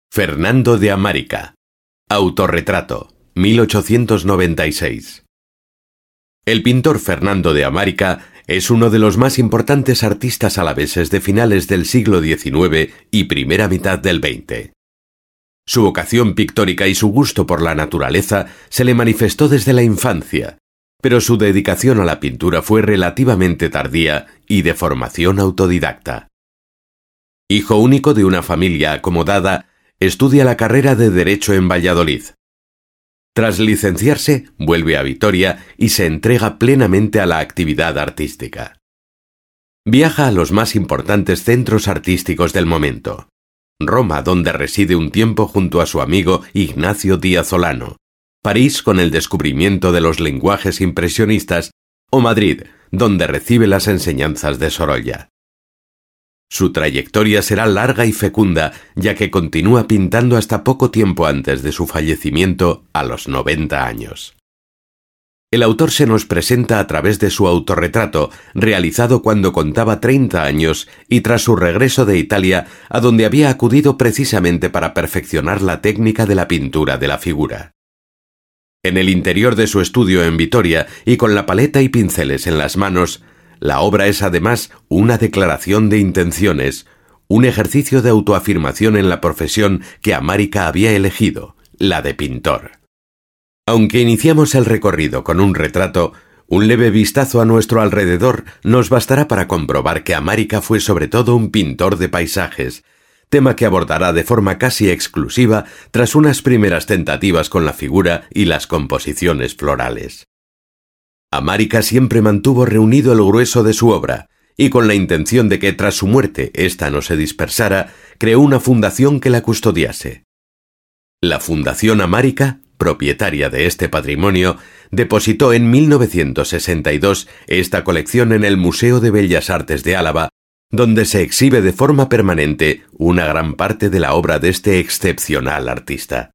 Fernando de Amárica. Autorretrato, 1896. El pintor Fernando de Amárica es uno de los más importantes artistas alaveses de finales del siglo XIX y primera mitad del XX. Su vocación pictórica y su gusto por la naturaleza se le manifestó desde la infancia, pero su dedicación a la pintura fue relativamente tardía y de formación autodidacta. Hijo único de una familia acomodada, estudia la carrera de Derecho en Valladolid. Tras licenciarse, vuelve a Vitoria y se entrega plenamente a la actividad artística. Viaja a los más importantes centros artísticos del momento: Roma, donde reside un tiempo junto a su amigo Ignacio Díaz Olano; París, con el descubrimiento de los lenguajes impresionistas; o Madrid, donde recibe las enseñanzas de Sorolla. Su trayectoria será larga y fecunda, ya que continúa pintando hasta poco tiempo antes de su fallecimiento, a los 90 años. El autor se nos presenta a través de su autorretrato, realizado cuando contaba 30 años y tras su regreso de Italia, a donde había acudido precisamente para perfeccionar la técnica de la pintura de la figura. En el interior de su estudio en Vitoria y con la paleta y pinceles en las manos, la obra es además una declaración de intenciones, un ejercicio de autoafirmación en la profesión que Amárica había elegido, la de pintor. Aunque iniciamos el recorrido con un retrato, un leve vistazo a nuestro alrededor nos bastará para comprobar que Amárica fue sobre todo un pintor de paisajes, tema que abordará de forma casi exclusiva tras unas primeras tentativas con la figura y las composiciones florales. Amárica siempre mantuvo reunido el grueso de su obra, y con la intención de que tras su muerte ésta no se dispersara, creó una fundación que la custodiase. La Fundación Amárica, propietaria de este patrimonio, depositó en 1962 esta colección en el Museo de Bellas Artes de Álava, donde se exhibe de forma permanente una gran parte de la obra de este excepcional artista.